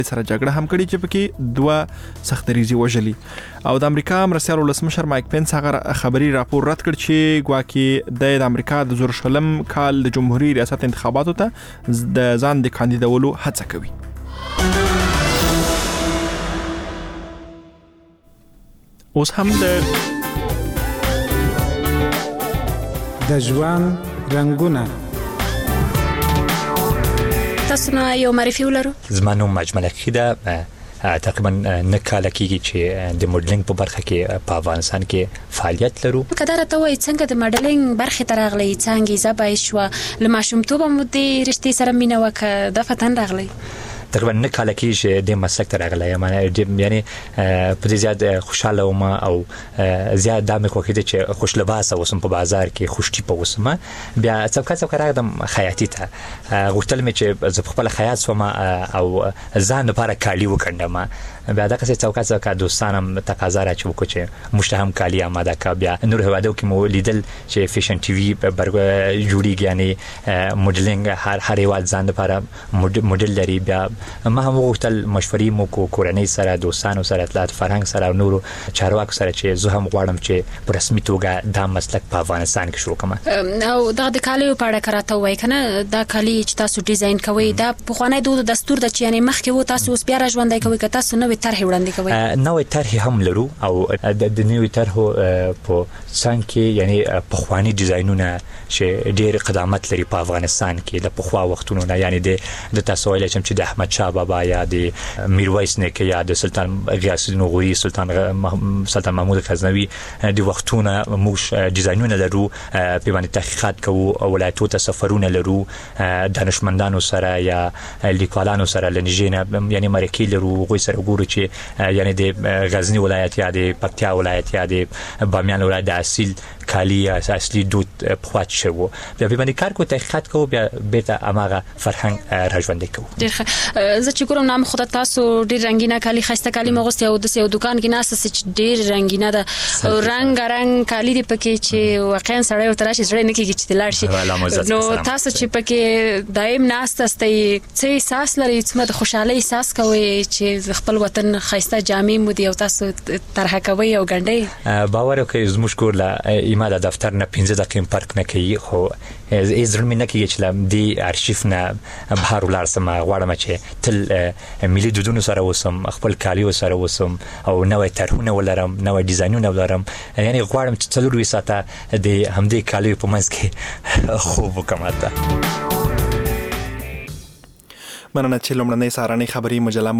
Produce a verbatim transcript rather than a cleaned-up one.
سره جګړه هم کړې چې پکې دوه سختریزي وژلي. او د امریکا مرستیال ولسمشر مایک پنس هغه خبري راپور رد کړ چې ګواکې د امریکا د زورشلم کال د جمهوریت ریاست انتخاباتو ته د ځان د کاندیدولو هڅه کوي. اوس هم د د ژوند رنگونه تاسو نه یو معرفي ولرو. زما نوم مجمل خیده، تقریبا نه کال کېږي چې د موډلینګ په برخه کې په افغانستان کې فعالیت لرو. کله راته وایي څنګه د موډلینګ برخه ته راغلی، څنګه زبای شو، له ماشومتوبه مو د رښتې سره مینه وکړه، د فتن راغلی؟ تقریبا نه کال کېږي د مسلک ته راغلی یم، یعنی په دې زیات خوشاله وم او زیات دا مې خوښېده چې خوش لباسه اوسم په بازار کې، خوش ټیپه اوسم. بیا څوکه څوکه راغلم خیاطي ته، غوښتل مې چې زه خپل خیاط شوم او ځان لپاره کالي وکړم. بیا دا څه څوکه څوکه دوستانم تقاضا را چوکو چې مشته هم کالي آماده کا. بیا نور هوادو کې مو لیدل چې فیشن ټي وي برګ جوړیږي، یعنی موډلینګ هر هر یوال ځان لپاره موډل لري. بیا ما هم وغوښتل مشورې مو کو کورنۍ سره، دوستانو سره، اطلاعات فرهنګ سره او نورو چارواکو سره چې زه هم غواړم چې په رسمي توګه دا مسلک په افغانستان کې شروع کړم. او دا د کالیو په اړه کراته وای کنه، دا کالی چې تاسو ډیزاین کوئ دا په خوانې دود دستور د چې یعنی مخکې وو، تاسو اوس بیا را ژوندۍ کوئ که تاسو نوې طرح وړاندې کوئ؟ نوې طرح هم لرو او د نوې طرح په څنګه کې یعنی په خواني ډیزاینونه چې ډېر قدامت لري په افغانستان کې د پخوا وختونو نه، یعنی د تاسو ویل چې د احمد شاه بابا یا د میرویس نیکه یا د سلطان غیاث الدین غوري، سلطان سلطان محمود غزنوي د وختونه موږ ډیزاینونه لرو، په باندې تحقیقات کوو، ولایتو ته سفرونه لرو، دانشمندانو سره یا لیکوالانو سره لنجینه یعنی مرکې لرو، غوي سره ګورو چې یعنی د غزنی ولایت یا د پکتیا ولایت یا د بامیان ولایت د اصل کالی اصلي دود پخوات شو. بیا په باندې کار کو، تحقیقات کو، بیا بیرته اماغه فرهنګ راژوندې کو. ډېر زه چې ګورم نام خدای تاسو ډېر رنگینه کالی، خسته کالی مغوستي او د سیو دکان کې ناس چې ډېر رنگینه ده، رنگ رنگ کالی دی پکې چې واقعا سړی او تراشي سړی نه کېږي چې تلار شي. نو تاسو چې پکې دایم ناس تاسو څه احساس لري، څه د خوشحالي احساس کوي چې خپل وطن خسته جامې مو دی او تاسو طرح کوي او ګنډي؟ باور وکړئ زموږ کور لا ایمه د دفتر نه پنځه دقیقې فرق نه کوي، خو از زړه مې نه کېږي چې دی ارشیف نه بهر ولارسم. غواړم چې تل ملي دودونو سره اوسم، خپل کالیو سره اوسم او نوې طرحونه ولرم، نوې ډیزاینونه ولرم. یعنی غواړم چې څلور ساعته د همدې کالیو په منځ کې خوب وکړم. مننه چې لومړنۍ سهارنۍ خبري مجله